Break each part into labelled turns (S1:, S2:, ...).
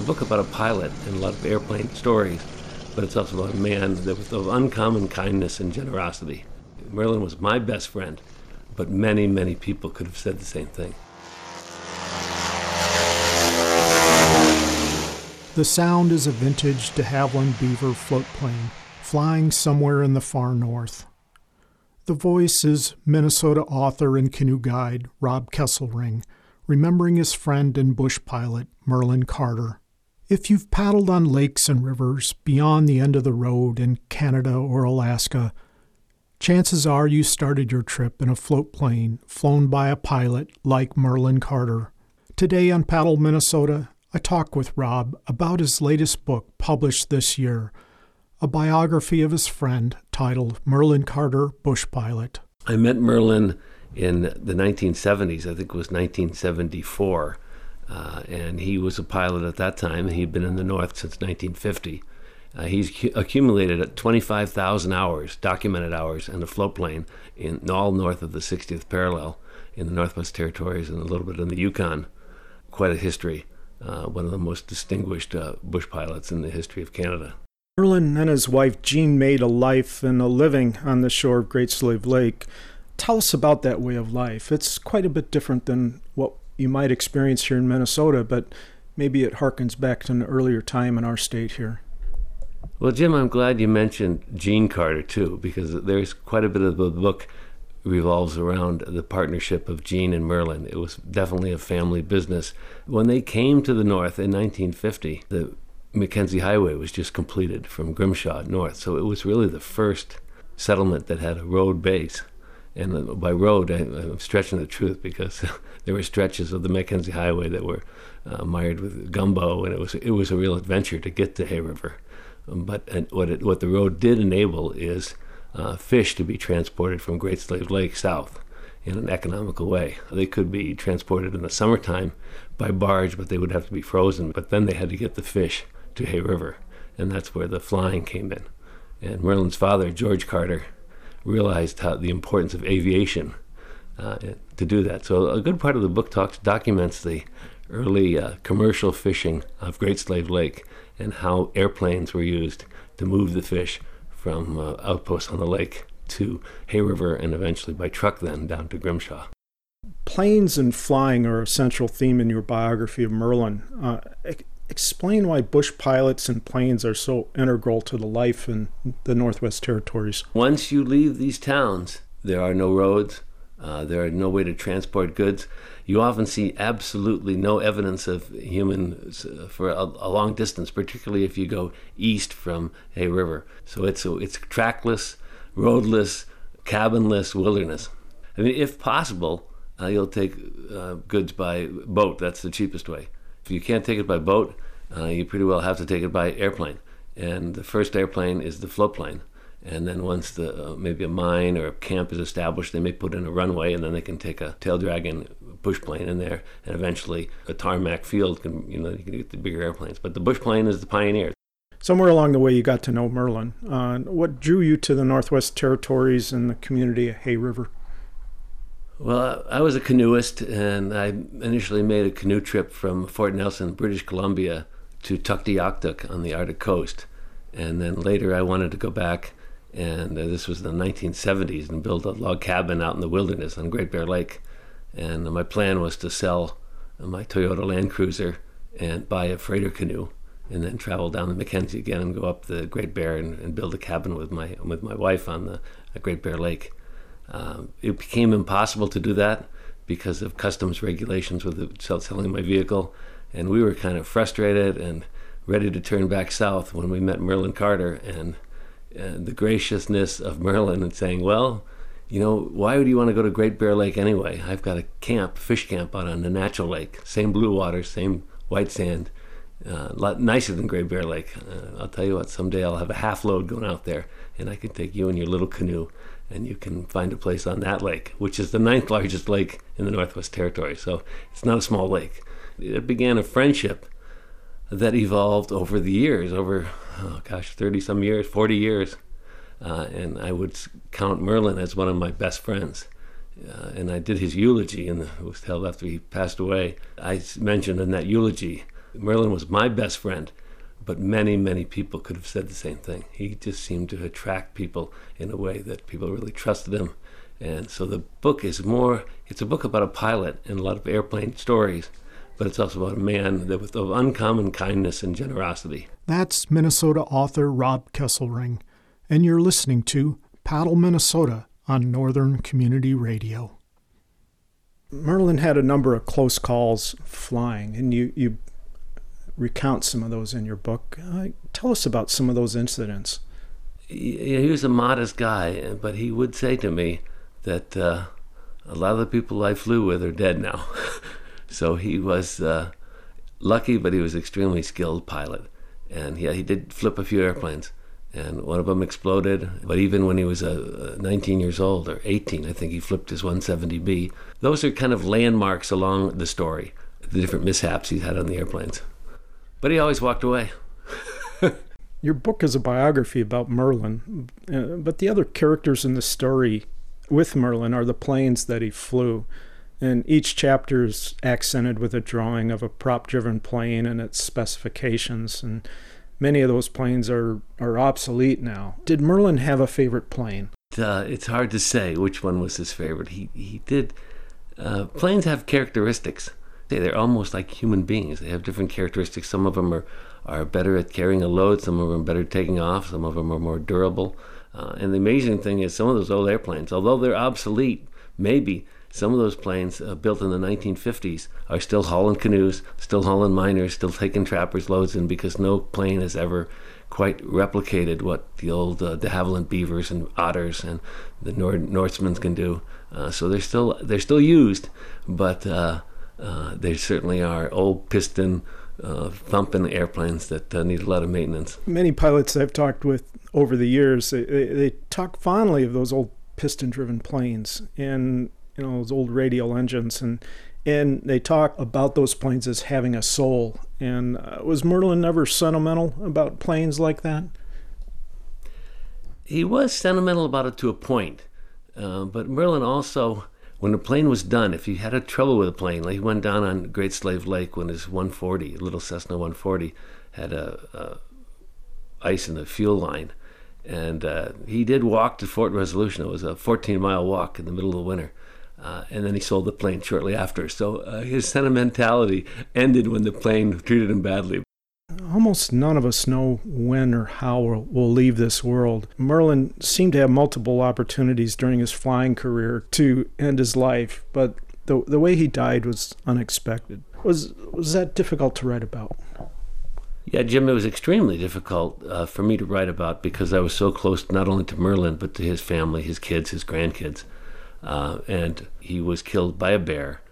S1: book about a pilot and a lot of airplane stories, but it's also about a man that was of uncommon kindness and generosity. Merlin was my best friend, but many, many people could have said the same thing.
S2: The sound is a vintage de Havilland Beaver floatplane flying somewhere in the far north. The voice is Minnesota author and canoe guide Rob Kesselring, remembering his friend and bush pilot Merlin Carter. If you've paddled on lakes and rivers beyond the end of the road in Canada or Alaska, chances are you started your trip in a floatplane flown by a pilot like Merlin Carter. Today on Paddle Minnesota, I talk with Rob about his latest book published this year, a biography of his friend titled Merlin Carter, Bush Pilot.
S1: I met Merlin in the 1970s, I think it was 1974, and he was a pilot at that time. He'd been in the North since 1950. He's accumulated 25,000 hours, documented hours, in a floatplane in all north of the 60th parallel in the Northwest Territories and a little bit in the Yukon. Quite a history. One of the most distinguished bush pilots in the history of Canada.
S2: Merlin and his wife Jean made a life and a living on the shore of Great Slave Lake. Tell us about that way of life. It's quite a bit different than what you might experience here in Minnesota, but maybe it harkens back to an earlier time in our state here.
S1: Well, Jim, I'm glad you mentioned Jean Carter, too, because there's quite a bit of the book revolves around the partnership of Jean and Merlin. It was definitely a family business. When they came to the North in 1950, the Mackenzie Highway was just completed from Grimshaw north, so it was really the first settlement that had a road base. And by road, I'm stretching the truth because there were stretches of the Mackenzie Highway that were mired with gumbo, and it was a real adventure to get to Hay River. But what the road did enable is fish to be transported from Great Slave Lake south in an economical way. They could be transported in the summertime by barge, but they would have to be frozen. But then they had to get the fish to Hay River, and that's where the flying came in. And Merlin's father, George Carter, realized the importance of aviation to do that. So a good part of the book documents the early commercial fishing of Great Slave Lake and how airplanes were used to move the fish from outposts on the lake to Hay River and eventually by truck then down to Grimshaw.
S2: Planes and flying are a central theme in your biography of Merlin. Explain why bush pilots and planes are so integral to the life in the Northwest Territories.
S1: Once you leave these towns, there are no roads, there are no way to transport goods. You often see absolutely no evidence of humans for a long distance, particularly if you go east from Hay River. So it's trackless, roadless, cabinless wilderness. I mean, if possible, you'll take goods by boat. That's the cheapest way. If you can't take it by boat, you pretty well have to take it by airplane. And the first airplane is the floatplane. And then once maybe a mine or a camp is established, they may put in a runway, and then they can take a tail-dragging bush plane in there, and eventually a tarmac field you can get the bigger airplanes. But the bush plane is the pioneer.
S2: Somewhere along the way, you got to know Merlin. What drew you to the Northwest Territories and the community of Hay River?
S1: Well, I was a canoeist, and I initially made a canoe trip from Fort Nelson, British Columbia, to Tuktoyaktuk on the Arctic coast. And then later I wanted to go back, and this was in the 1970s, and build a log cabin out in the wilderness on Great Bear Lake. And my plan was to sell my Toyota Land Cruiser and buy a freighter canoe, and then travel down the Mackenzie again and go up the Great Bear and build a cabin with my wife on the Great Bear Lake. It became impossible to do that because of customs regulations with selling my vehicle, and we were kind of frustrated and ready to turn back south when we met Merlin Carter, and the graciousness of Merlin and saying, well, why would you want to go to Great Bear Lake anyway? I've got a fish camp out on the natural lake, same blue water, same white sand, a lot nicer than Great Bear Lake. I'll tell you what, someday I'll have a half load going out there, and I can take you in your little canoe, and you can find a place on that lake, which is the 9th largest lake in the Northwest Territories. So it's not a small lake. It began a friendship that evolved over the years, 30-some years, 40 years. And I would count Merlin as one of my best friends. And I did his eulogy, and it was held after he passed away. I mentioned in that eulogy Merlin was my best friend, but many, many people could have said the same thing. He just seemed to attract people in a way that people really trusted him. And so the book is it's a book about a pilot and a lot of airplane stories, but it's also about a man with of uncommon kindness and generosity.
S2: That's Minnesota author Rob Kesselring, and you're listening to Paddle Minnesota on Northern Community Radio. Merlin had a number of close calls flying, and you recount some of those in your book. Tell us about some of those incidents.
S1: He was a modest guy, but he would say to me that a lot of the people I flew with are dead now. So he was lucky, but he was an extremely skilled pilot. And he did flip a few airplanes, and one of them exploded. But even when he was 19 years old, or 18, I think he flipped his 170B. Those are kind of landmarks along the story, the different mishaps he's had on the airplanes. But he always walked away.
S2: Your book is a biography about Merlin, but the other characters in the story with Merlin are the planes that he flew. And each chapter is accented with a drawing of a prop-driven plane and its specifications. And many of those planes are obsolete now. Did Merlin have a favorite plane?
S1: It's hard to say which one was his favorite. He did. Planes have characteristics. They're almost like human beings. They have different characteristics. Some of them are better at carrying a load. Some of them are better at taking off. Some of them are more durable. And the amazing thing is some of those old airplanes, although they're obsolete, maybe some of those planes built in the 1950s are still hauling canoes, still hauling miners, still taking trappers' loads in, because no plane has ever quite replicated what the old de Havilland Beavers and Otters and the Norsemen can do. So they're still used, but they certainly are old piston thumping airplanes that need a lot of maintenance.
S2: Many pilots I've talked with over the years, they talk fondly of those old piston-driven planes and those old radial engines, and they talk about those planes as having a soul. And was Merlin ever sentimental about planes like that?
S1: He was sentimental about it to a point, but Merlin also, when the plane was done, if he had a trouble with a plane, like he went down on Great Slave Lake when his 140, little Cessna 140, had a ice in the fuel line, and he did walk to Fort Resolution. It was a 14-mile walk in the middle of the winter, and then he sold the plane shortly after. So his sentimentality ended when the plane treated him badly.
S2: Almost none of us know when or how we'll leave this world. Merlin seemed to have multiple opportunities during his flying career to end his life, but the way he died was unexpected. Was that difficult to write about?
S1: Yeah, Jim, it was extremely difficult for me to write about because I was so close not only to Merlin, but to his family, his kids, his grandkids. And he was killed by a bear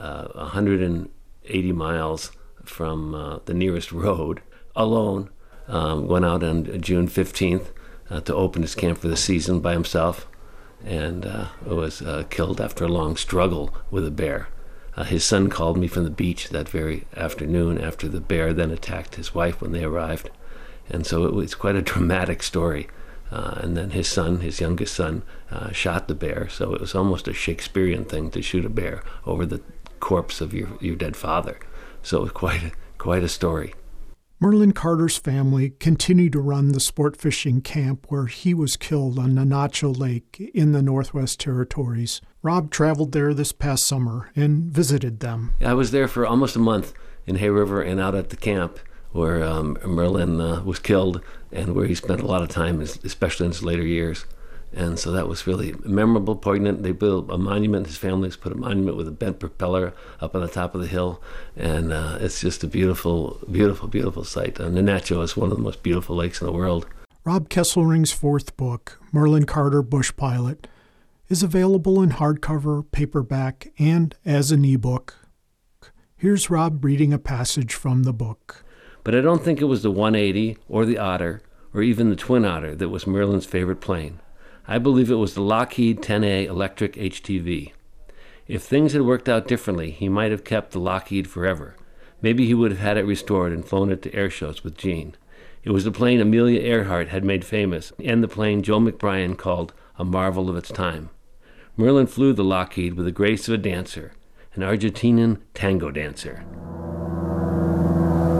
S1: 180 miles from the nearest road, alone. Went out on June 15th to open his camp for the season by himself, and was killed after a long struggle with a bear. His son called me from the beach that very afternoon after the bear then attacked his wife when they arrived. And so it was quite a dramatic story. And then his son, his youngest son, shot the bear. So it was almost a Shakespearean thing to shoot a bear over the corpse of your dead father. So it was quite a story.
S2: Merlin Carter's family continued to run the sport fishing camp where he was killed on Nanacho Lake in the Northwest Territories. Rob traveled there this past summer and visited them.
S1: I was there for almost a month in Hay River and out at the camp where Merlin was killed and where he spent a lot of time, especially in his later years. And so that was really memorable, poignant. They built a monument. His family's put a monument with a bent propeller up on the top of the hill. And it's just a beautiful, beautiful, beautiful sight. Nanacho is one of the most beautiful lakes in the world.
S2: Rob Kesselring's fourth book, Merlin Carter, Bush Pilot, is available in hardcover, paperback, and as an ebook. Here's Rob reading a passage from the book.
S1: But I don't think it was the 180 or the Otter or even the Twin Otter that was Merlin's favorite plane. I believe it was the Lockheed 10A electric HTV. If things had worked out differently, he might have kept the Lockheed forever. Maybe he would have had it restored and flown it to air shows with Gene. It was the plane Amelia Earhart had made famous, and the plane Joe McBrien called a marvel of its time. Merlin flew the Lockheed with the grace of a dancer, an Argentinian tango dancer.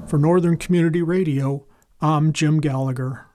S2: For Northern Community Radio, I'm Jim Gallagher.